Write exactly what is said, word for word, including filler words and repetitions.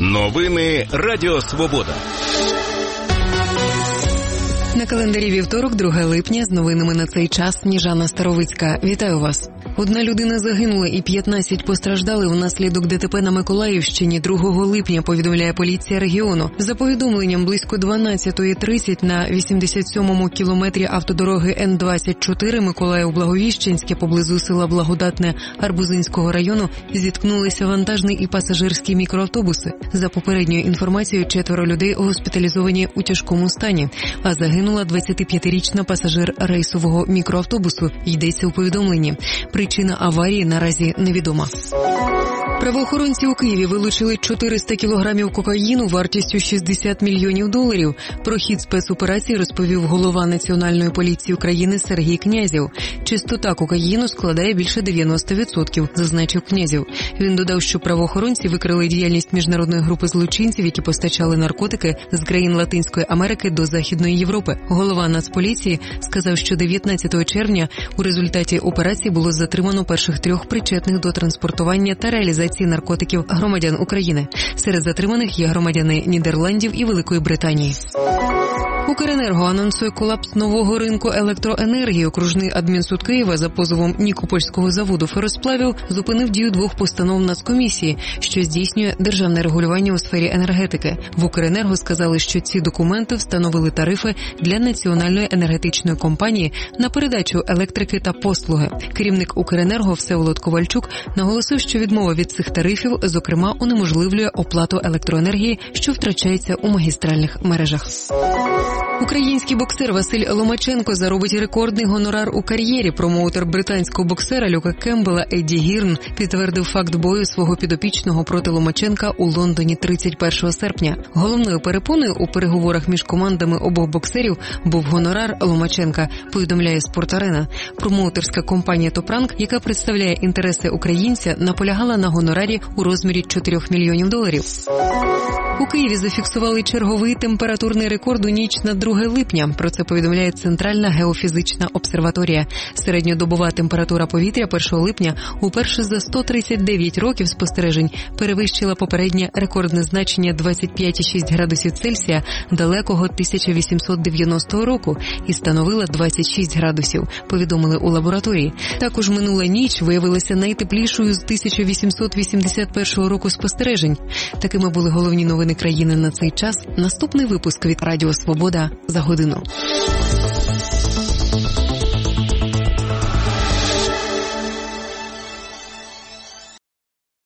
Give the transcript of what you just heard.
Новини Радіо Свобода. На календарі вівторок, друге липня, з новинами на цей час Сніжана Старовицька. Вітаю вас. Одна людина загинула і п'ятнадцять постраждали внаслідок ДТП на Миколаївщині другого липня, повідомляє поліція регіону. За повідомленням, близько дванадцятої тридцять на вісімдесят сьомому кілометрі автодороги Н двадцять чотири Миколаїв-Благовіщенське поблизу села Благодатне Арбузинського району зіткнулися вантажний і пасажирський мікроавтобуси. За попередньою інформацією, четверо людей госпіталізовані у тяжкому стані, а загинула двадцятип'ятирічна пасажир рейсового мікроавтобусу, йдеться у повідомленні. Причина аварії наразі невідома. Правоохоронці у Києві вилучили чотириста кілограмів кокаїну вартістю шістдесят мільйонів доларів. Про хід спецоперації розповів голова Національної поліції України Сергій Князєв. Чистота кокаїну складає більше дев'яносто відсотків, зазначив Князєв. Він додав, що правоохоронці викрили діяльність міжнародної групи злочинців, які постачали наркотики з країн Латинської Америки до Західної Європи. Голова Нацполіції сказав, що дев'ятнадцятого червня у результаті операції було затримано перших трьох причетних до транспортування та реалізації наркотиків громадян України. Серед затриманих є громадяни Нідерландів і Великої Британії. Укренерго анонсує колапс нового ринку електроенергії. Окружний адмінсуд Києва за позовом Нікопольського заводу феросплавів зупинив дію двох постанов Нацкомісії, що здійснює державне регулювання у сфері енергетики. В Укренерго сказали, що ці документи встановили тарифи для Національної енергетичної компанії на передачу електрики та послуги. Керівник Укренерго Всеволод Ковальчук наголосив, що відмова від цих тарифів, зокрема, унеможливлює оплату електроенергії, що втрачається у магістральних мережах. Український боксер Василь Ломаченко заробить рекордний гонорар у кар'єрі. Промоутер британського боксера Люка Кембела Едді Гірн підтвердив факт бою свого підопічного проти Ломаченка у Лондоні тридцять першого серпня. Головною перепоною у переговорах між командами обох боксерів був гонорар Ломаченка, повідомляє Спорт-Арена. Промоутерська компанія «Топранк», яка представляє інтереси українця, наполягала на гонорарі у розмірі чотирьох мільйонів доларів. У Києві зафіксували черговий температурний рекорд у ніч на друге липня. Про це повідомляє Центральна геофізична обсерваторія. Середньодобова температура повітря першого липня уперше за сто тридцять дев'ять років спостережень перевищила попереднє рекордне значення двадцять п'ять цілих шість градусів Цельсія далекого тисяча вісімсот дев'яностого року і становила двадцять шість градусів, повідомили у лабораторії. Також минула ніч виявилася найтеплішою з тисяча вісімсот вісімдесят першого року спостережень. Такими були головні новини країни на цей час. Наступний випуск від Радіо Свобода за годину.